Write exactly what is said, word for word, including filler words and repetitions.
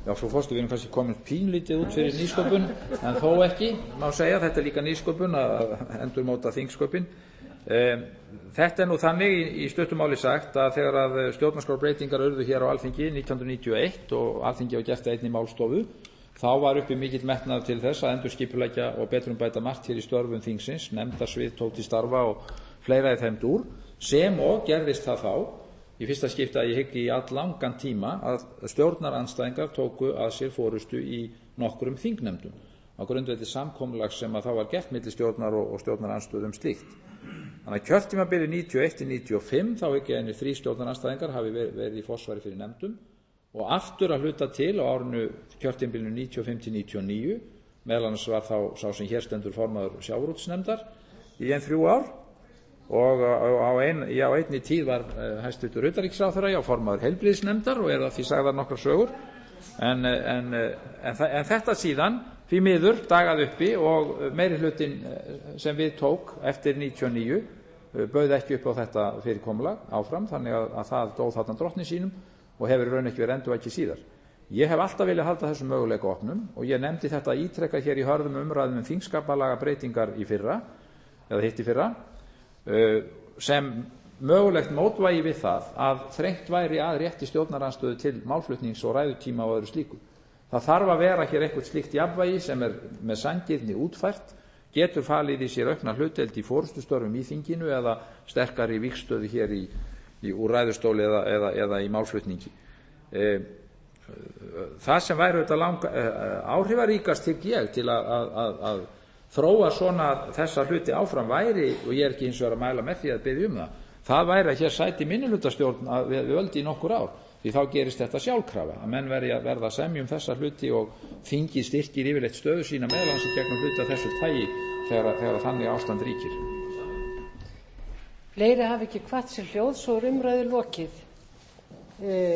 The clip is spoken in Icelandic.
Já, frú forseti, við erum kannski komin pínlítið út fyrir nýsköpun, en þó ekki, má segja, þetta er líka nýsköpun að endurmóta þingsköpin. Þetta er nú þannig í stuttu máli sagt að þegar að stjórnarskrárbreytingar urðu hér á Alþingi nítján hundruð níutíu og eitt og Alþingi var gert að einni málstofu, þá var uppi mikill metnaður til þess að endurskipuleggja og betrumbæta margt hér í störfum þingsins, nefndasvið tók til starfa og fleira í þeim dúr, sem og gerðist það þá í fyrsta skipti að ég hygg í alllangan tíma að stjórnarandstæðingar tóku að sér forystu í nokkrum þingnefndum á grundvelli samkomulags sem að þá var gert milli stjórnar og, og stjórnarandstöðu um slíkt. Þannig að kjörtímabilið níutíu og eitt til níutíu og fimm þá hygg ég einir þrír stjórnarandstæðingar hafi verið í forsvari fyrir nefndum og aftur að hluta til á árinu kjörtímabilinu níutíu og fimm til níutíu og níu, meðal annars var þá sá sem hér stendur formaður sjávarútvegsnefndar í ein þrjú ár og á, ein, á einni tíð var uh, hæstvirtur utanríkisráðherra, já, formaður heilbrigðisnefndar og er að því sagðar nokkrar sögur en, en, en, en þetta síðan því miður dagaði uppi og meiri hlutin sem við tók eftir níutíu og níu bauð ekki upp á þetta fyrirkomulag áfram, þannig að, að það dóð þarna drottni sínum og hefur í raun ekki verið endurvakið síðar. Ég hef alltaf viljað halda þessum möguleika opnum og ég nefndi þetta ítrekka hér í hörðum umræðum um þingskapalaga breytingar í fyrra eða hitt í fyrra sem mögulegt mótvægi við það að þrengt væri að rétti stjórnarandstöðu til málflutnings og ræðutíma og öðru slíku. Það þarf að vera hér eitthvað slíkt jafnvægi sem er með sanngirni útfært, getur falið í sér aukna hlutdeild í forystustörfum í þinginu eða sterkari vígstöðu hér í, í úr ræðustóli eða, eða, eða í málflutningi. E, það sem væri auðvitað lang, e, áhrifaríkast hygg ég til að, að, að, að þróa svona þessa hluti áfram væri, og ég er ekki hins vegar að mæla með því að biðja um það, það væri að hér sæti minnihlutastjórn við völd í nokkur ár, því þá gerist þetta sjálfkrafa, að menn veri að verða að semja um þessa hluti og þingið styrkir yfirleitt stöðu sína meðal annars í gegnum hluti af þessu tagi þegar, þegar þannig ástand ríkir. Fleiri hafi ekki hvatt sér hljóð, svo er umræðu lokið.